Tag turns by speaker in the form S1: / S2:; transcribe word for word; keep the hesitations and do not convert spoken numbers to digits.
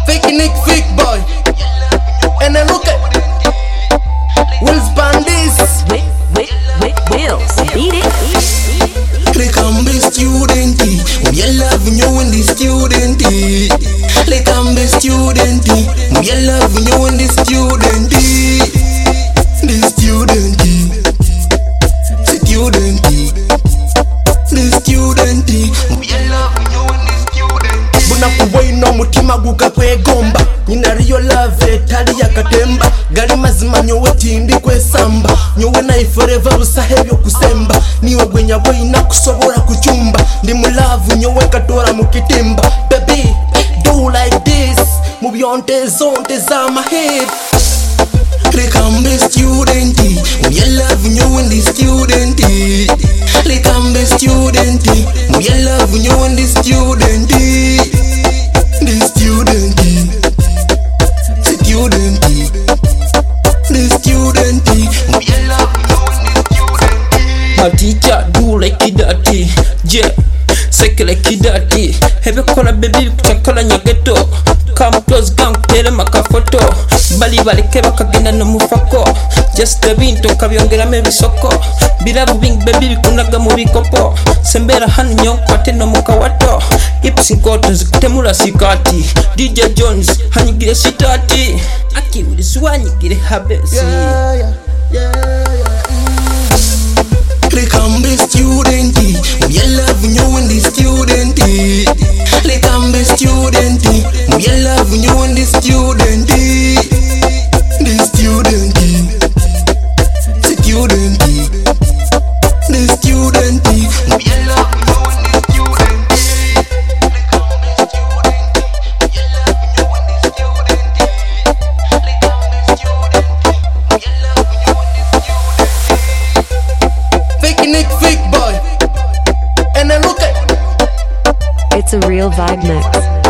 S1: Fake Nick, fake boy. And then look at Will's Bandits.
S2: Wait, wait, wait, Wills, beat it.
S3: Like I'm a student, we are loving you in the student. Like I'm a student, we are loving you in the student. The student, the student, the student, we are loving you in the student.
S1: Buna kuwaino mutima guka kwegomba. Nina real love etali yakatemba. Gali mazima nyowe tindi kwesamba. Nyowe na forever busahebyo kusemba. Niwe gwenya boyina kusobora kuchumba. Ndi mu love nyowe katora mukitimba. Baby, do like this. Move on the zone, on my head.
S3: Like I'm a student, we are loving you in the student. Like I'm a student, we are loving you in the student. The student, the student, the student, we are loving you in the student.
S4: My teacher do like kidati, yeah, seke like kidati. Hebe kola baby kuchakola nyageto. Come close gang tere makafoto. Bali bali keba kagenda no mufako. Just the binto kabyongera mebisoko. Birabu bing baby bikunaga mu bikopo. Sembera hano nyo kwate no mukawato. Hips inkoto zikutemula sikati. D J Jones hanyigire sitati. Aki uri swanyigire habesi.
S1: Yeah, yeah, yeah, yeah.
S3: Like I'm a student, we are loving you in the student. Like I'm a student, we are loving you in the student. The student, the student, the student, we are loving you in the student. Like I'm a student, we are loving you in the student. Like I'm a student, we are loving you in the student.
S1: Fake Nick, fake boy. And then look at
S2: It's a real vibe mix.